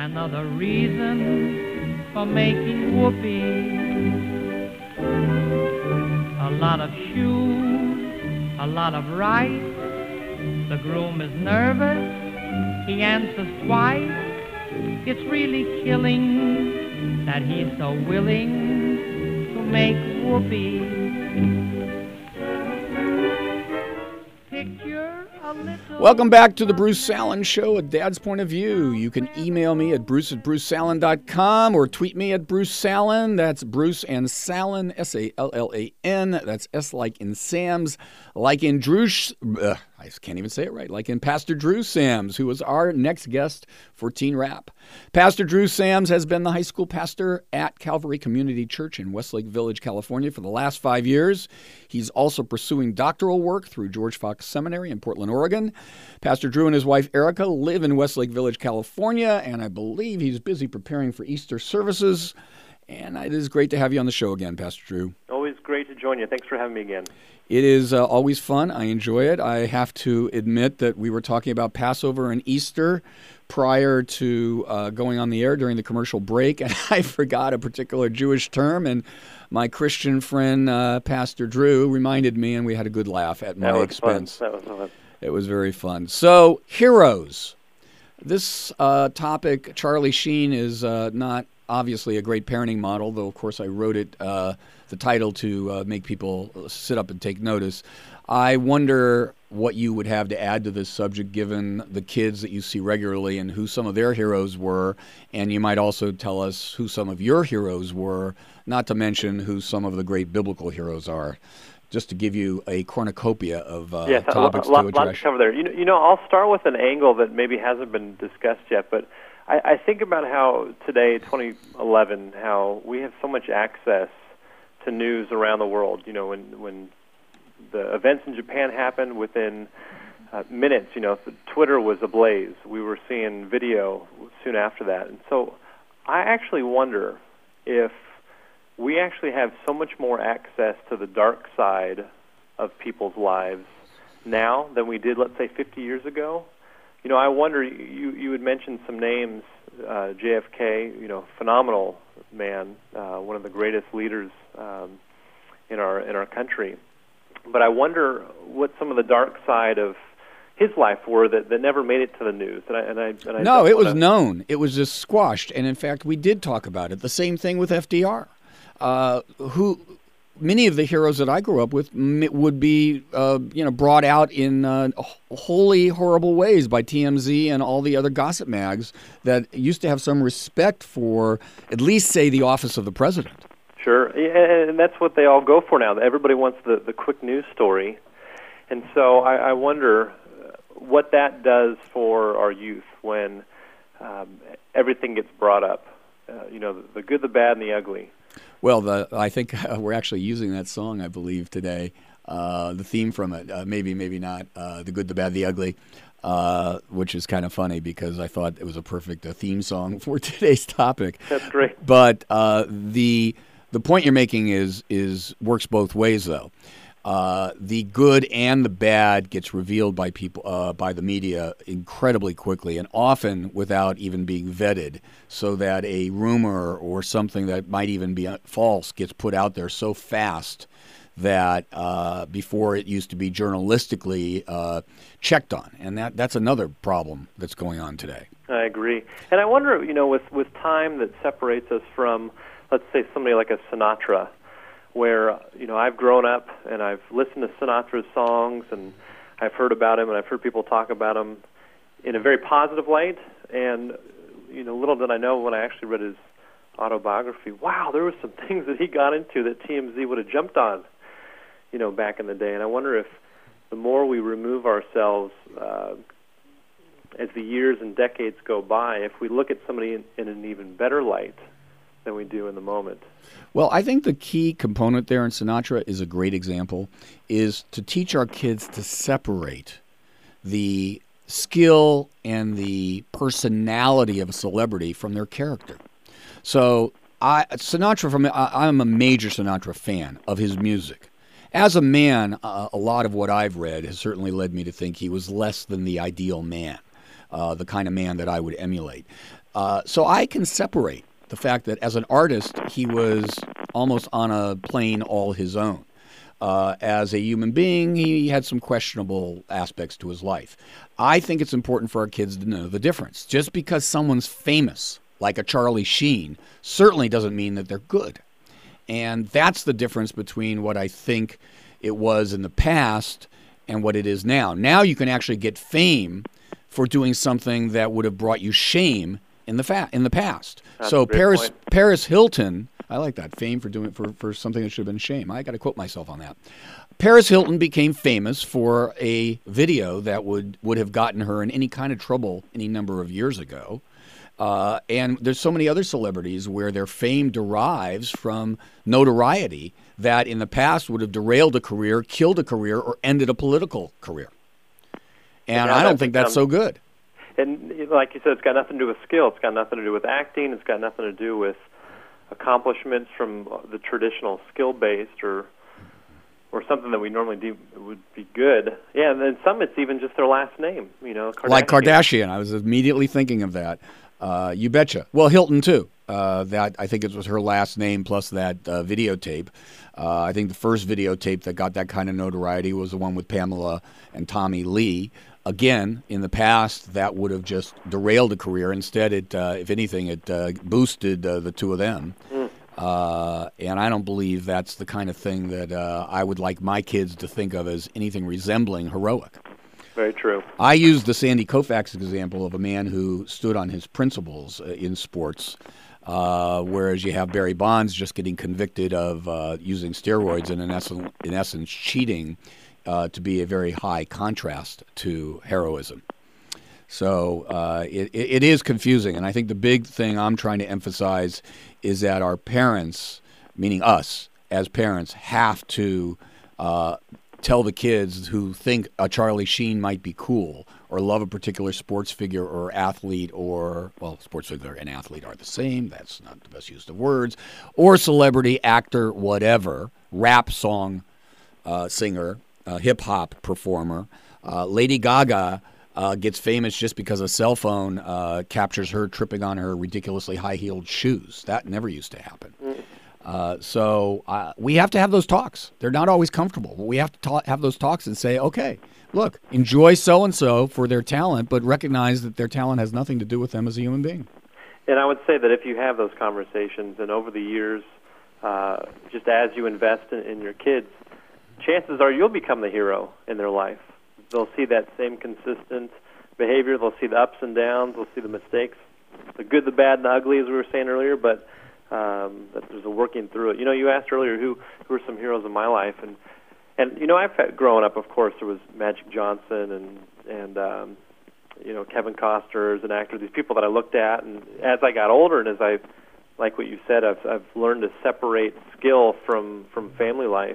Another reason for making whoopee. A lot of shoes, a lot of rice. The groom is nervous, he answers twice. It's really killing that he's so willing to make whoopee. Picture a little... Welcome back to the Bruce Salen Show, A Dad's Point of View. You can email me at bruce@brucesalen.com or tweet me at Bruce Salen. That's Bruce and Salen, S-A-L-L-A-N. That's S like in Sam's, like in Drew's... I can't even say it right, like in Pastor Drew Sams, who was our next guest for Teen Rap. Pastor Drew Sams has been the high school pastor at Calvary Community Church in Westlake Village, California for the last 5 years. He's also pursuing doctoral work through George Fox Seminary in Portland, Oregon. Pastor Drew and his wife Erica live in Westlake Village, California, and I believe he's busy preparing for Easter services. And it is great to have you on the show again, Pastor Drew. Always great to join you. Thanks for having me again. It is always fun. I enjoy it. I have to admit that we were talking about Passover and Easter prior to going on the air during the commercial break, and I forgot a particular Jewish term, and my Christian friend, Pastor Drew, reminded me, and we had a good laugh at my expense. That was fun. It was very fun. So, heroes. This topic, Charlie Sheen, is not obviously a great parenting model, though, of course, I wrote it, the title to make people sit up and take notice. I wonder what you would have to add to this subject, given the kids that you see regularly and who some of their heroes were, and you might also tell us who some of your heroes were, not to mention who some of the great biblical heroes are, just to give you a cornucopia of topics to address. Lots to cover there. You know, I'll start with an angle that maybe hasn't been discussed yet, but I think about how today, 2011, how we have so much access to news around the world. You know, when the events in Japan happened, within minutes, you know, Twitter was ablaze. We were seeing video soon after that. And so I actually wonder if we actually have so much more access to the dark side of people's lives now than we did, let's say, 50 years ago. You know, I wonder, you had mentioned some names, JFK, you know, phenomenal man, one of the greatest leaders in our country. But I wonder what some of the dark side of his life were that never made it to the news. No, it was known. It was just squashed. And in fact, we did talk about it. The same thing with FDR, who many of the heroes that I grew up with would be, brought out in wholly horrible ways by TMZ and all the other gossip mags that used to have some respect for, at least, say, the office of the president. Sure, and that's what they all go for now. Everybody wants the quick news story. And so I wonder what that does for our youth when everything gets brought up, the good, the bad, and the ugly. Well, I think we're actually using that song, I believe, today. The theme from it, maybe not, The Good, the Bad, the Ugly, which is kind of funny because I thought it was a perfect theme song for today's topic. That's great. But the point you're making is works both ways, though. The good and the bad gets revealed by people, by the media incredibly quickly, and often without even being vetted, so that a rumor or something that might even be false gets put out there so fast that before it used to be journalistically checked on, and that's another problem that's going on today. I agree, and I wonder, with time that separates us from, let's say, somebody like a Sinatra, where, I've grown up and I've listened to Sinatra's songs and I've heard about him and I've heard people talk about him in a very positive light. And, little did I know when I actually read his autobiography, wow, there were some things that he got into that TMZ would have jumped on, back in the day. And I wonder if the more we remove ourselves as the years and decades go by, if we look at somebody in an even better light than we do in the moment. Well, I think the key component there, and Sinatra is a great example, is to teach our kids to separate the skill and the personality of a celebrity from their character. So I'm a major Sinatra fan of his music. As a man, a lot of what I've read has certainly led me to think he was less than the ideal man, the kind of man that I would emulate. So I can separate the fact that as an artist, he was almost on a plane all his own. As a human being, he had some questionable aspects to his life. I think it's important for our kids to know the difference. Just because someone's famous, like a Charlie Sheen, certainly doesn't mean that they're good. And that's the difference between what I think it was in the past and what it is now. Now you can actually get fame for doing something that would have brought you shame in the past. That's so a great point. Paris Hilton, I like that, fame for doing for something that should have been shame. I got to quote myself on that. Paris Hilton became famous for a video that would have gotten her in any kind of trouble any number of years ago. And there's so many other celebrities where their fame derives from notoriety that in the past would have derailed a career, killed a career, or ended a political career. And I don't think that's so good. And like you said, it's got nothing to do with skill. It's got nothing to do with acting. It's got nothing to do with accomplishments from the traditional skill-based or something that we normally do would be good. Yeah, and then some it's even just their last name, Kardashian. Like Kardashian. I was immediately thinking of that. You betcha. Well, Hilton, too. That I think it was her last name plus that videotape. I think the first videotape that got that kind of notoriety was the one with Pamela and Tommy Lee. Again, in the past, that would have just derailed a career. Instead, if anything, it boosted the two of them. And I don't believe that's the kind of thing that I would like my kids to think of as anything resembling heroic. Very true. I used the Sandy Koufax example of a man who stood on his principles in sports, whereas you have Barry Bonds just getting convicted of using steroids and in essence cheating to be a very high contrast to heroism. So it is confusing, and I think the big thing I'm trying to emphasize is that our parents, meaning us as parents, have to tell the kids who think a Charlie Sheen might be cool or love a particular sports figure or athlete sports figure and athlete are the same. That's not the best use of words. Or celebrity, actor, whatever, rap song singer, hip-hop performer. Lady Gaga gets famous just because a cell phone captures her tripping on her ridiculously high-heeled shoes. That never used to happen. So we have to have those talks. They're not always comfortable, but we have to have those talks and say, okay, look, enjoy so-and-so for their talent, but recognize that their talent has nothing to do with them as a human being. And I would say that if you have those conversations and over the years, just as you invest in your kids, chances are you'll become the hero in their life. They'll see that same consistent behavior. They'll see the ups and downs. They'll see the mistakes, the good, the bad, and the ugly, as we were saying earlier, but that there's a working through it. You asked earlier who were some heroes in my life, and I've had, growing up, of course, there was Magic Johnson and Kevin Costner as an actor. These people that I looked at, and as I got older, and as I, like what you said, I've learned to separate skill from family life.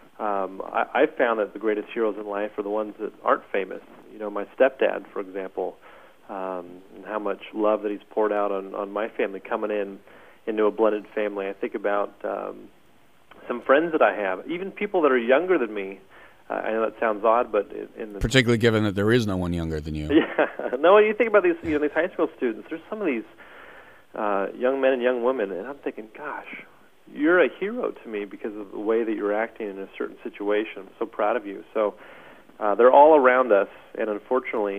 I found that the greatest heroes in life are the ones that aren't famous. My stepdad, for example, and how much love that he's poured out on my family coming into a blended family. I think about some friends that I have, even people that are younger than me. I know that sounds odd, but particularly given that there is no one younger than you. Yeah, no. When you think about these, these high school students, there's some of these young men and young women, and I'm thinking, gosh, you're a hero to me because of the way that you're acting in a certain situation. I'm so proud of you. So they're all around us, and unfortunately,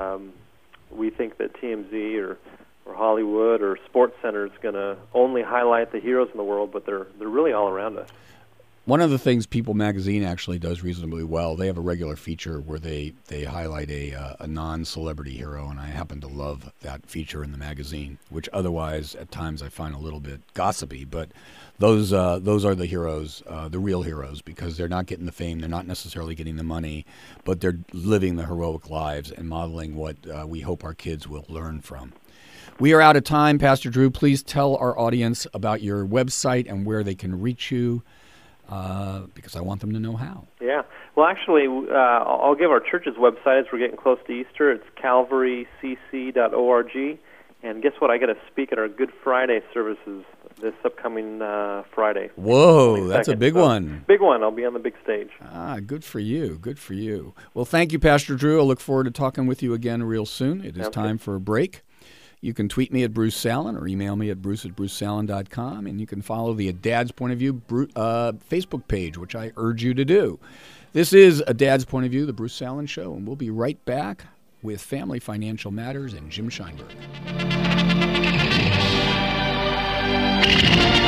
we think that TMZ or Hollywood or Sports Center is going to only highlight the heroes in the world, but they're really all around us. One of the things People Magazine actually does reasonably well, they have a regular feature where they highlight a non-celebrity hero, and I happen to love that feature in the magazine, which otherwise at times I find a little bit gossipy, but those are the heroes, the real heroes, because they're not getting the fame, they're not necessarily getting the money, but they're living the heroic lives and modeling what we hope our kids will learn from. We are out of time. Pastor Drew, please tell our audience about your website and where they can reach you, because I want them to know how. Yeah. Well, actually, I'll give our church's website as we're getting close to Easter. It's calvarycc.org. And guess what? I got to speak at our Good Friday services this upcoming Friday. Whoa, that's a big one. Big one. I'll be on the big stage. Good for you. Good for you. Well, thank you, Pastor Drew. I look forward to talking with you again real soon. It is time for a break. You can tweet me at Bruce Salen or email me at bruce@brucesalen.com, and you can follow the A Dad's Point of View Facebook page, which I urge you to do. This is A Dad's Point of View, the Bruce Salen Show, and we'll be right back with Family Financial Matters and Jim Scheinberg.